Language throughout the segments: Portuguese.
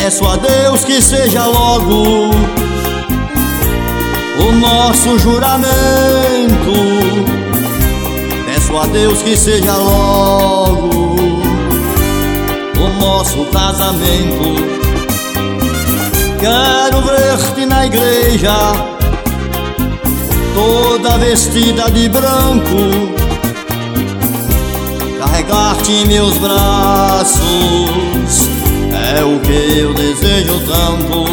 Peço a Deus que seja logo o nosso juramento. Peço a Deus que seja logo o nosso casamento. Quero ver-te na igreja, toda vestida de branco, carregar-te em meus braços é o que eu desejo tanto.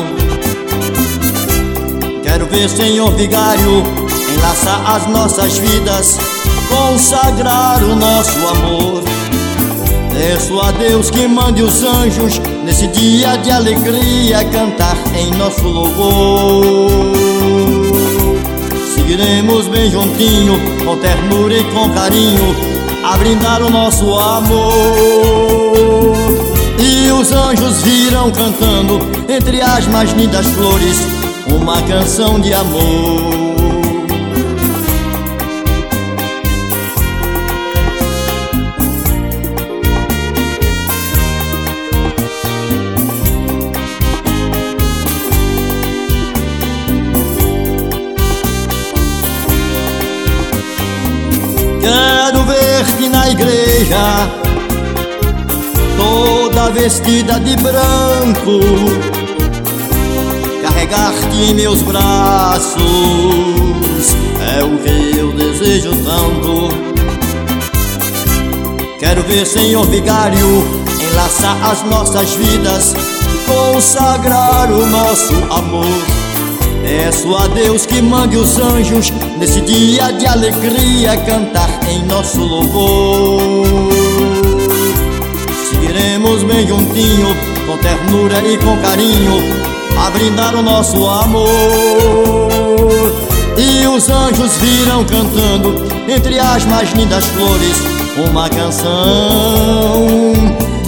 Quero ver, Senhor Vigário, enlaçar as nossas vidas, consagrar o nosso amor. Peço a Deus que mande os anjos nesse dia de alegria cantar em nosso louvor. Seguiremos bem juntinho, com ternura e com carinho, a brindar o nosso amor. E os anjos virão cantando entre as mais lindas flores uma canção de amor. Quero ver-te na igreja, toda vestida de branco, carregar-te em meus braços é o que eu desejo tanto. Quero ver, Senhor Vigário, enlaçar as nossas vidas, consagrar o nosso amor. Peço a Deus que mande os anjos nesse dia de alegria cantar em nosso louvor. Seguiremos bem juntinho, com ternura e com carinho, a brindar o nosso amor. E os anjos virão cantando entre as mais lindas flores uma canção